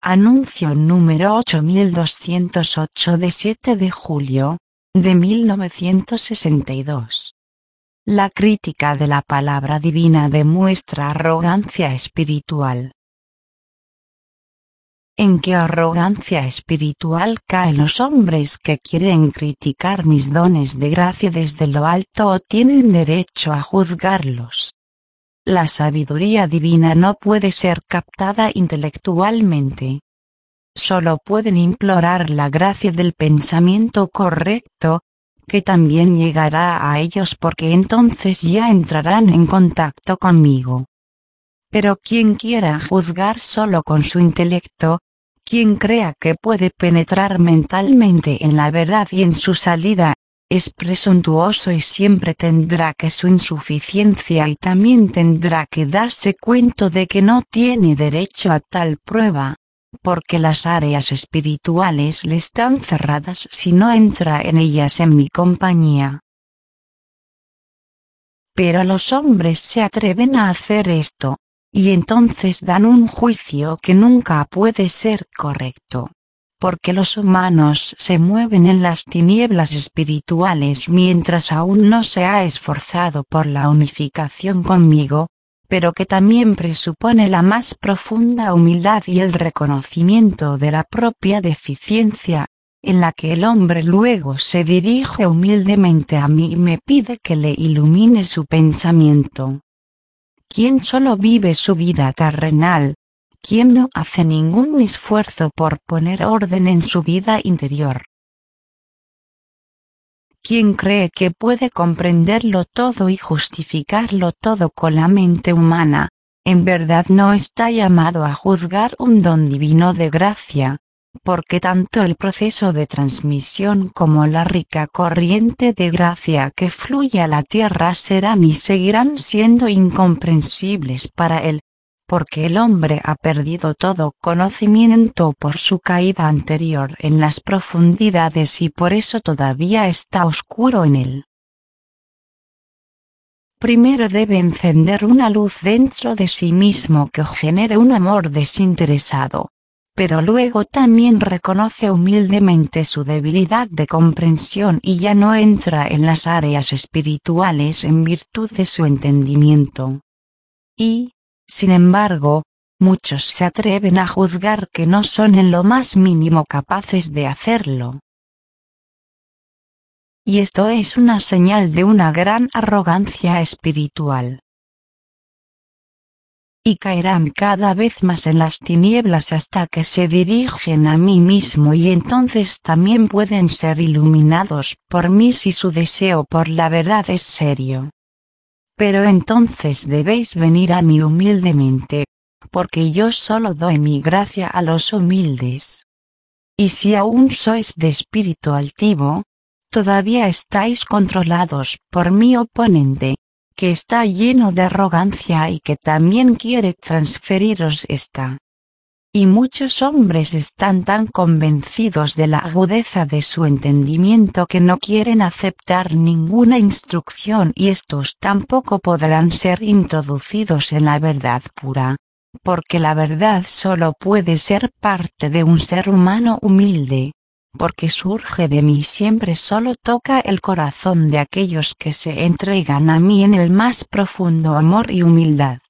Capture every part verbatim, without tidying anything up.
Anuncio número ocho mil doscientos ocho de siete de julio, de mil novecientos sesenta y dos. La crítica de la palabra divina demuestra arrogancia espiritual. ¿En qué arrogancia espiritual caen los hombres que quieren criticar mis dones de gracia desde lo alto o tienen derecho a juzgarlos? La sabiduría divina no puede ser captada intelectualmente. Solo pueden implorar la gracia del pensamiento correcto, que también llegará a ellos porque entonces ya entrarán en contacto conmigo. Pero quien quiera juzgar solo con su intelecto, quien crea que puede penetrar mentalmente en la verdad y en su salida, es presuntuoso y siempre tendrá que su insuficiencia y también tendrá que darse cuenta de que no tiene derecho a tal prueba, porque las áreas espirituales le están cerradas si no entra en ellas en mi compañía. Pero los hombres se atreven a hacer esto, y entonces dan un juicio que nunca puede ser correcto. Porque los humanos se mueven en las tinieblas espirituales mientras aún no se ha esforzado por la unificación conmigo, pero que también presupone la más profunda humildad y el reconocimiento de la propia deficiencia, en la que el hombre luego se dirige humildemente a mí y me pide que le ilumine su pensamiento. Quien solo vive su vida terrenal, quien no hace ningún esfuerzo por poner orden en su vida interior. Quien cree que puede comprenderlo todo y justificarlo todo con la mente humana, en verdad no está llamado a juzgar un don divino de gracia, porque tanto el proceso de transmisión como la rica corriente de gracia que fluye a la tierra serán y seguirán siendo incomprensibles para él, porque el hombre ha perdido todo conocimiento por su caída anterior en las profundidades y por eso todavía está oscuro en él. Primero debe encender una luz dentro de sí mismo que genere un amor desinteresado, pero luego también reconoce humildemente su debilidad de comprensión y ya no entra en las áreas espirituales en virtud de su entendimiento. Y, sin embargo, muchos se atreven a juzgar que no son en lo más mínimo capaces de hacerlo. Y esto es una señal de una gran arrogancia espiritual. Y caerán cada vez más en las tinieblas hasta que se dirigen a mí mismo y entonces también pueden ser iluminados por mí si su deseo por la verdad es serio. Pero entonces debéis venir a mí humildemente, porque yo solo doy mi gracia a los humildes. Y si aún sois de espíritu altivo, todavía estáis controlados por mi oponente, que está lleno de arrogancia y que también quiere transferiros esta. Y muchos hombres están tan convencidos de la agudeza de su entendimiento que no quieren aceptar ninguna instrucción y estos tampoco podrán ser introducidos en la verdad pura, porque la verdad solo puede ser parte de un ser humano humilde, porque surge de mí siempre solo toca el corazón de aquellos que se entregan a mí en el más profundo amor y humildad.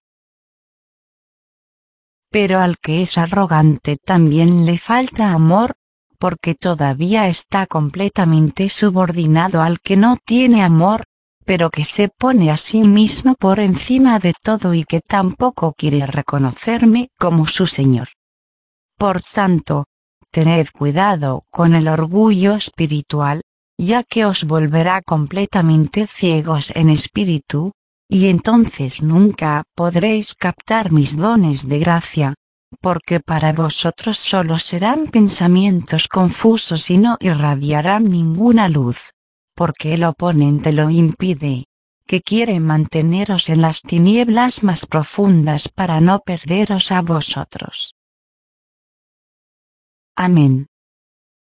Pero al que es arrogante también le falta amor, porque todavía está completamente subordinado al que no tiene amor, pero que se pone a sí mismo por encima de todo y que tampoco quiere reconocerme como su Señor. Por tanto, tened cuidado con el orgullo espiritual, ya que os volverá completamente ciegos en espíritu, y entonces nunca podréis captar mis dones de gracia, porque para vosotros solo serán pensamientos confusos y no irradiarán ninguna luz, porque el oponente lo impide, que quiere manteneros en las tinieblas más profundas para no perderos a vosotros. Amén.